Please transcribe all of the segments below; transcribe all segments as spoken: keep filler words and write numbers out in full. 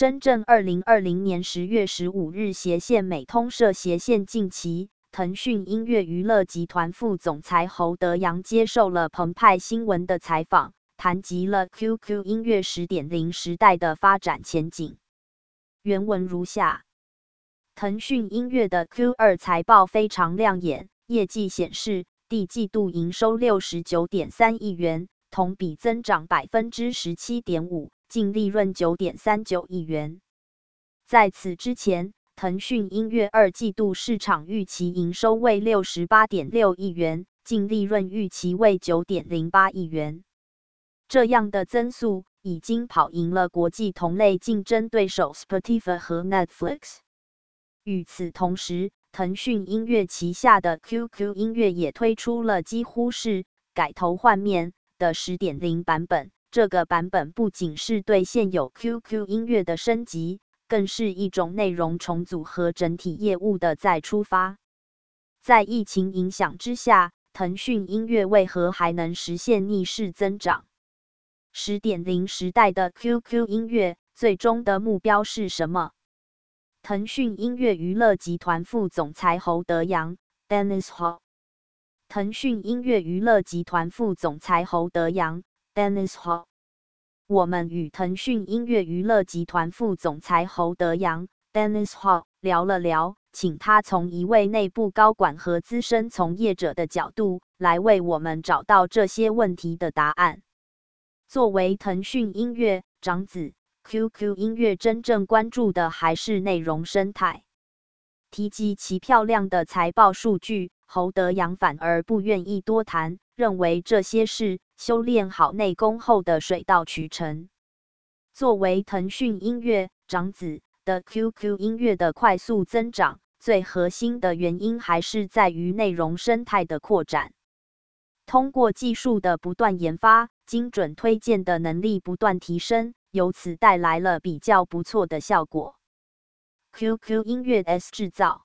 深圳二零二零年十月十五日斜线美通社斜线近期，腾讯音乐娱乐集团副总裁侯德阳接受了澎湃新闻的采访，谈及了 Q Q 音乐 十点零 时代的发展前景。原文如下：腾讯音乐的 Q 二 财报非常亮眼，业绩显示，第季度营收 六十九点三亿元，同比增长 百分之十七点五， 净利润 九点三九亿元。在此之前，腾讯音乐二季度市场预期营收为 六十八点六亿元，净利润预期为 九点零八亿元。这样的增速已经跑赢了国际同类竞争对手 Spotify 和 Netflix。与此同时，腾讯音乐旗下的 Q Q 音乐也推出了几乎是改头换面的 十点零 版本。这个版本不仅是对现有 Q Q 音乐的升级，更是一种内容重组和整体业务的再出发。在疫情影响之下，腾讯音乐为何还能实现逆势增长？ 十点零 时代的 Q Q 音乐最终的目标是什么？腾讯音乐娱乐集团副总裁侯德阳 Dennis Ho。 腾讯音乐娱乐集团副总裁侯德阳 Dennis Ho。 我们与腾讯音乐娱乐集团副总裁侯德阳 Dennis Ho 聊了聊，请他从一位内部高管和资深从业者的角度来为我们找到这些问题的答案。作为腾讯音乐长子， Q Q 音乐真正关注的还是内容生态。提及其漂亮的财报数据，侯德阳反而不愿意多谈，认为这些是修炼好内功后的水到渠成。作为腾讯音乐长子的 Q Q 音乐的快速增长，最核心的原因还是在于内容生态的扩展。通过技术的不断研发，精准推荐的能力不断提升，由此带来了比较不错的效果。Q Q 音乐 S 制造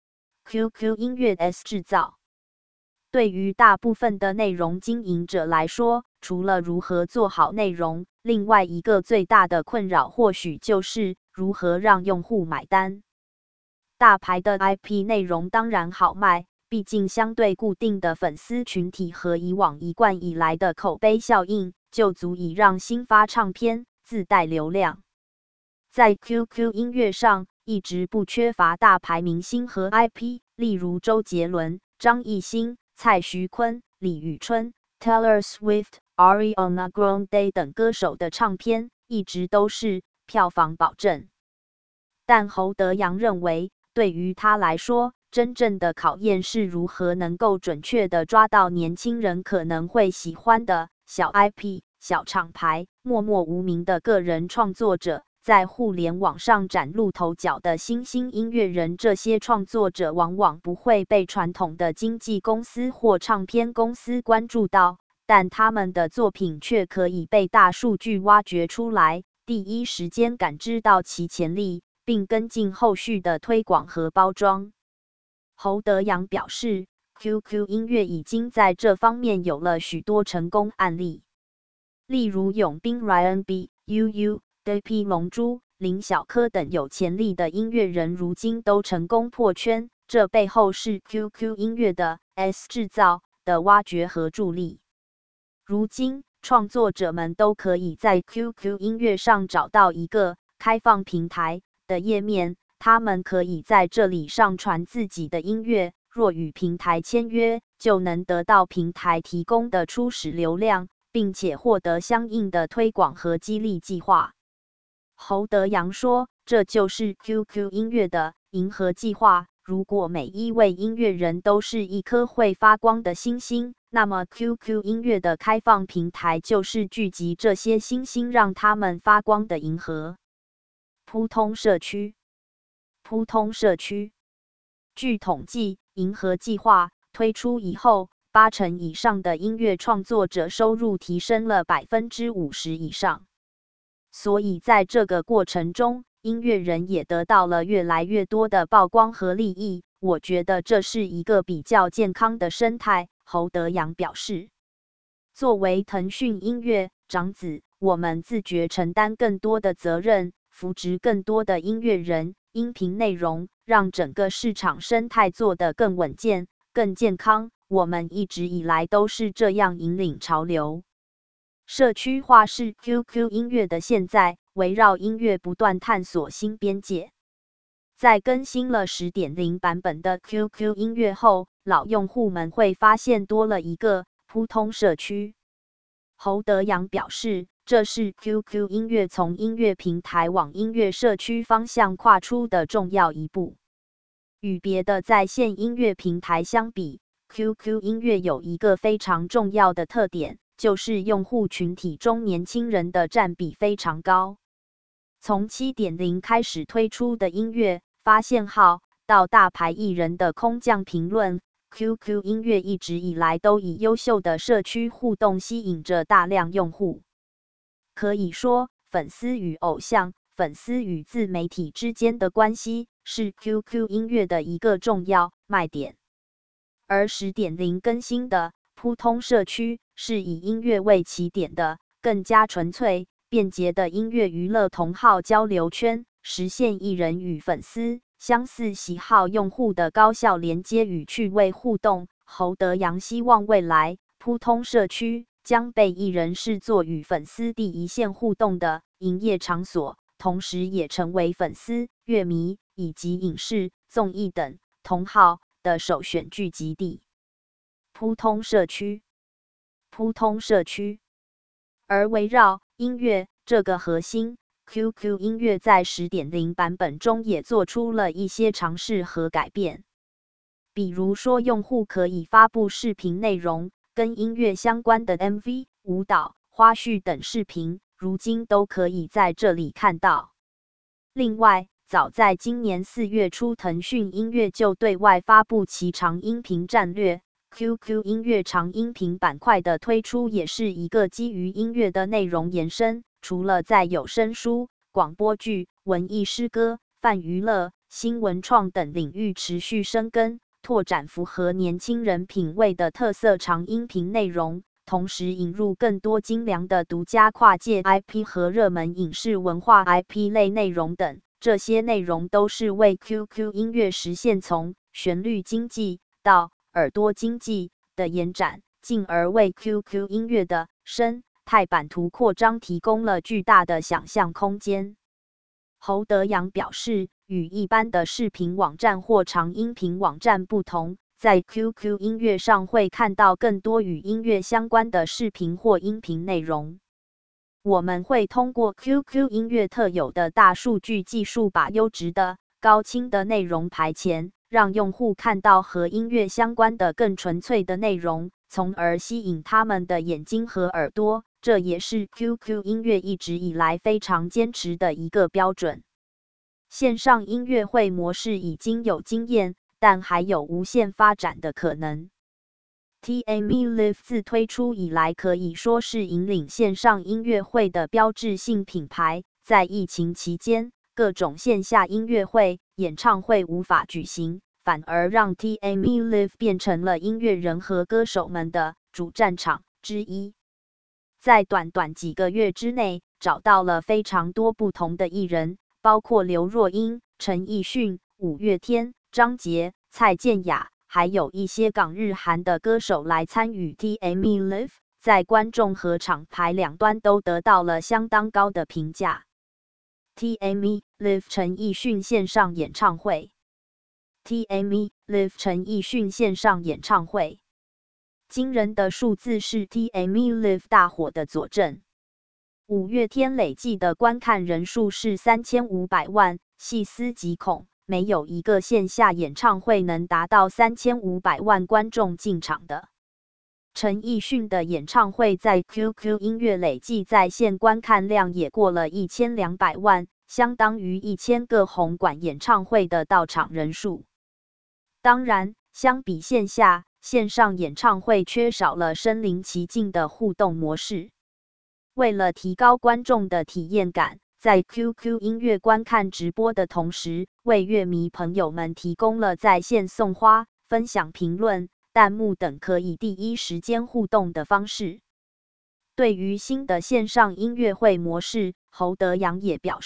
Q Q 音乐 S 制造对于大部分的内容经营者来说，除了如何做好内容，另外一个最大的困扰或许就是如何让用户买单。大牌的 I P 内容当然好卖，毕竟相对固定的粉丝群体和以往一贯以来的口碑效应，就足以让新发唱片自带流量。在 Q Q 音乐上，一直不缺乏大牌明星和 I P， 例如周杰伦、张艺兴、蔡徐坤、李宇春、Taylor Swift、Ariana Grande 等歌手的唱片，一直都是票房保证。但侯德阳认为，对于他来说，真正的考验是如何能够准确地抓到年轻人可能会喜欢的小 I P、小厂牌、默默无名的个人创作者，在互联网上崭露头角的新兴音乐人。这些创作者往往不会被传统的经纪公司或唱片公司关注到，但他们的作品却可以被大数据挖掘出来，第一时间感知到其潜力，并跟进后续的推广和包装。侯德阳表示， Q Q 音乐已经在这方面有了许多成功案例，例如永斌 Ryan B、U U、D P 龙珠、林小柯等有潜力的音乐人，如今都成功破圈，这背后是 Q Q 音乐的 S 制造的挖掘和助力。如今，创作者们都可以在 Q Q 音乐上找到一个开放平台的页面，他们可以在这里上传自己的音乐，若与平台签约，就能得到平台提供的初始流量，并且获得相应的推广和激励计划。侯德阳说，这就是 Q Q 音乐的银河计划。如果每一位音乐人都是一颗会发光的星星，那么 Q Q 音乐的开放平台就是聚集这些星星让他们发光的银河。扑通社区扑通社区据统计，银河计划推出以后，八成以上的音乐创作者收入提升了 百分之五十 以上。所以在这个过程中，音乐人也得到了越来越多的曝光和利益，我觉得这是一个比较健康的生态，侯德阳表示。作为腾讯音乐长子，我们自觉承担更多的责任， 扶植更多的音乐人、音频内容，让整个市场生态做得更稳健、更健康。我们一直以来都是这样引领潮流。社区化是 Q Q 音乐的现在，围绕音乐不断探索新边界。在更新了 十点零 版本的 Q Q 音乐后，老用户们会发现多了一个扑通社区。侯德阳表示，这是 Q Q 音乐从音乐平台往音乐社区方向跨出的重要一步。与别的在线音乐平台相比， Q Q 音乐有一个非常重要的特点，就是用户群体中年轻人的占比非常高。从 七点零 开始推出的音乐发现号到大牌艺人的空降评论， Q Q 音乐一直以来都以优秀的社区互动吸引着大量用户。可以说，粉丝与偶像、粉丝与自媒体之间的关系是 Q Q 音乐的一个重要卖点。而 十点零 更新的扑通社区是以音乐为起点的更加纯粹、便捷的音乐娱乐同好交流圈，实现艺人与粉丝、相似喜好用户的高效连接与趣味互动。侯德阳希望未来扑通社区将被艺人视作与粉丝第一线互动的营业场所，同时也成为粉丝、乐迷以及影视、综艺等同好的首选聚集地。扑通社区，扑通社区。而围绕音乐这个核心， Q Q 音乐在 十点零 版本中也做出了一些尝试和改变。比如说，用户可以发布视频内容，跟音乐相关的 M V、舞蹈、花絮等视频，如今都可以在这里看到。另外，早在今年四月初，腾讯音乐就对外发布其长音频战略。Q Q 音乐长音频板块的推出也是一个基于音乐的内容延伸，除了在有声书、广播剧、文艺诗歌、泛娱乐、新文创等领域持续深耕，拓展符合年轻人品味的特色长音频内容，同时引入更多精良的独家跨界 I P 和热门影视文化 I P 类内容等，这些内容都是为 Q Q 音乐实现从旋律经济到耳朵经济的延展，进而为 Q Q 音乐的生态版图扩张提供了巨大的想象空间。侯德阳表示，与一般的视频网站或长音频网站不同，在 Q Q 音乐上会看到更多与音乐相关的视频或音频内容。我们会通过 Q Q 音乐特有的大数据技术，把优质的、高清的内容排前，让用户看到和音乐相关的更纯粹的内容，从而吸引他们的眼睛和耳朵。这也是 Q Q 音乐一直以来非常坚持的一个标准。线上音乐会模式已经有经验，但还有无限发展的可能。T M E Live 自推出以来，可以说是引领线上音乐会的标志性品牌。在疫情期间，各种线下音乐会、演唱会无法举行，反而让 T M E Live 变成了音乐人和歌手们的主战场之一。在短短几个月之内，找到了非常多不同的艺人，包括刘若英、陈奕迅、五月天、张杰、蔡健雅，还有一些港日韩的歌手来参与 T M E Live， 在观众和厂牌两端都得到了相当高的评价。T M E Live 陈奕迅线上演唱会 T M E Live 陈奕迅线上演唱会，惊人的数字是 T M E Live 大火的佐证。五月天累计的观看人数是三千五百万，细思极恐，没有一个线下演唱会能达到三千五百万观众进场的。陈奕迅的演唱会在 Q Q 音乐累计在线观看量也过了一千两百万，相当于一千个红馆演唱会的到场人数。当然，相比线下，线上演唱会缺少了身临其境的互动模式。为了提高观众的体验感，在 Q Q 音乐观看直播的同时，为乐迷朋友们提供了在线送花、分享评论、弹幕等可以第一时间互动的方式。对于新的线上音乐会模式，侯德阳也表示，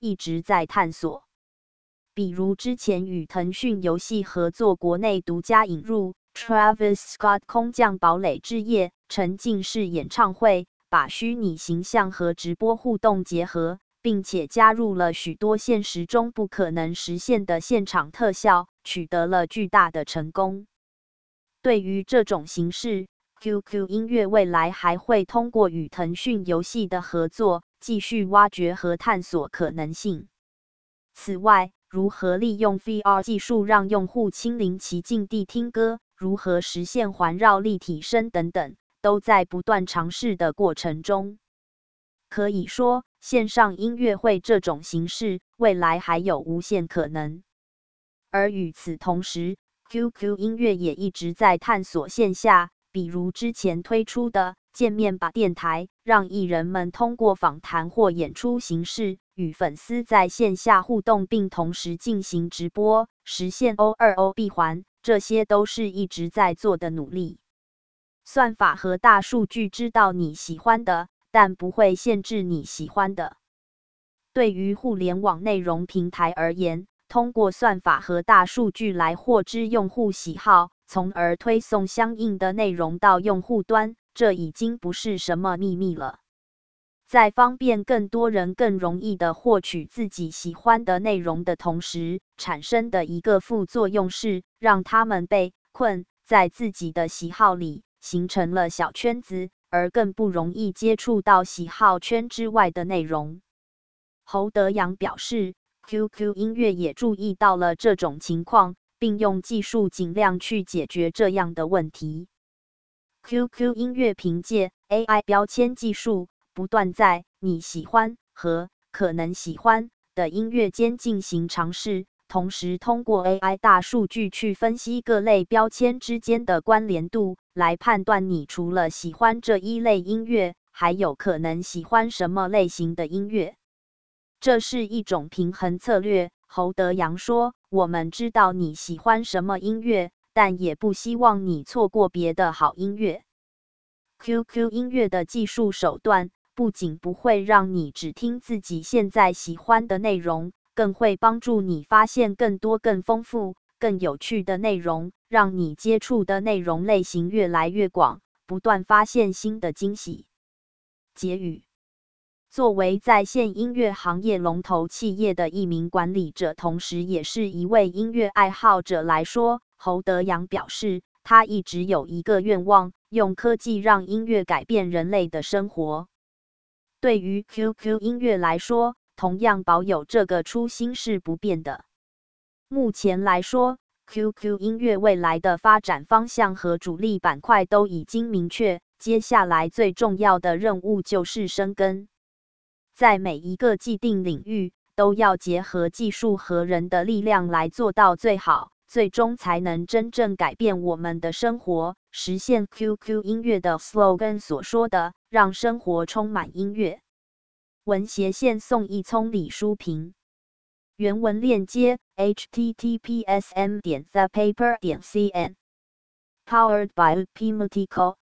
一直在探索。比如之前与腾讯游戏合作，国内独家引入 Travis Scott 空降堡垒之夜沉浸式演唱会，把虚拟形象和直播互动结合，并且加入了许多现实中不可能实现的现场特效，取得了巨大的成功。对于这种形式， Q Q 音乐未来还会通过与腾讯游戏的合作，继续挖掘和探索可能性。此外，如何利用 V R 技术让用户亲临其境地听歌，如何实现环绕立体声等等，都在不断尝试的过程中。可以说，线上音乐会这种形式，未来还有无限可能。而与此同时， Q Q 音乐也一直在探索线下，比如之前推出的见面吧电台，让艺人们通过访谈或演出形式，与粉丝在线下互动，并同时进行直播，实现 O 二 O 闭环，这些都是一直在做的努力。算法和大数据知道你喜欢的，但不会限制你喜欢的。对于互联网内容平台而言，通过算法和大数据来获知用户喜好，从而推送相应的内容到用户端，这已经不是什么秘密了。在方便更多人更容易地获取自己喜欢的内容的同时，产生的一个副作用是，让他们被困在自己的喜好里，形成了小圈子，而更不容易接触到喜好圈之外的内容。侯德阳表示， Q Q 音乐也注意到了这种情况，并用技术尽量去解决这样的问题。Q Q 音乐凭借 A I 标签技术，不断在你喜欢和可能喜欢的音乐间进行尝试，同时通过 A I 大数据去分析各类标签之间的关联度，来判断你除了喜欢这一类音乐，还有可能喜欢什么类型的音乐。这是一种平衡策略，侯德阳说，我们知道你喜欢什么音乐，但也不希望你错过别的好音乐。Q Q 音乐的技术手段不仅不会让你只听自己现在喜欢的内容，更会帮助你发现更多更丰富、更有趣的内容，让你接触的内容类型越来越广，不断发现新的惊喜。结语：作为在线音乐行业龙头企业的一名管理者，同时也是一位音乐爱好者来说，侯德阳表示，他一直有一个愿望，用科技让音乐改变人类的生活。对于 Q Q 音乐来说，同样保有这个初心是不变的。目前来说， Q Q 音乐未来的发展方向和主力板块都已经明确，接下来最重要的任务就是深耕。在每一个既定领域，都要结合技术和人的力量来做到最好，最终才能真正改变我们的生活，实现 Q Q 音乐的 slogan 所说的，让生活充满音乐。文协线宋一聪、李书平。原文链接 ：h t t p s m 点 the paper 点 c n。Powered by Pimatico。